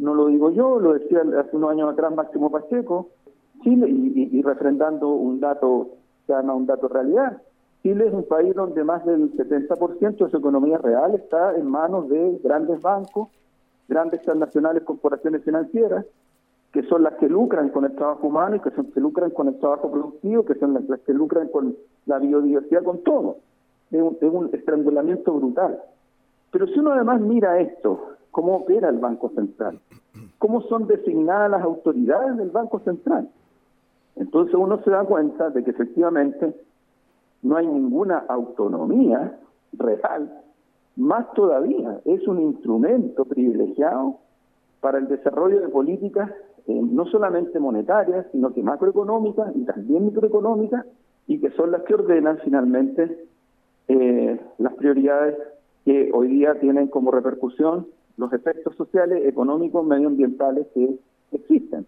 no lo digo yo, lo decía hace unos años atrás Máximo Pacheco, Chile, y refrendando un dato, se llama un dato realidad. Chile es un país donde más del 70% de su economía real está en manos de grandes bancos, grandes transnacionales, corporaciones financieras, que son las que lucran con el trabajo humano y que son las que lucran con el trabajo productivo, que son las que lucran con la biodiversidad, con todo. Es un estrangulamiento brutal. Pero si uno además mira esto, cómo opera el Banco Central, cómo son designadas las autoridades del Banco Central, entonces uno se da cuenta de que efectivamente no hay ninguna autonomía real, más todavía es un instrumento privilegiado para el desarrollo de políticas no solamente monetarias, sino que macroeconómicas y también microeconómicas, y que son las que ordenan finalmente las prioridades que hoy día tienen como repercusión los efectos sociales, económicos, medioambientales que existen.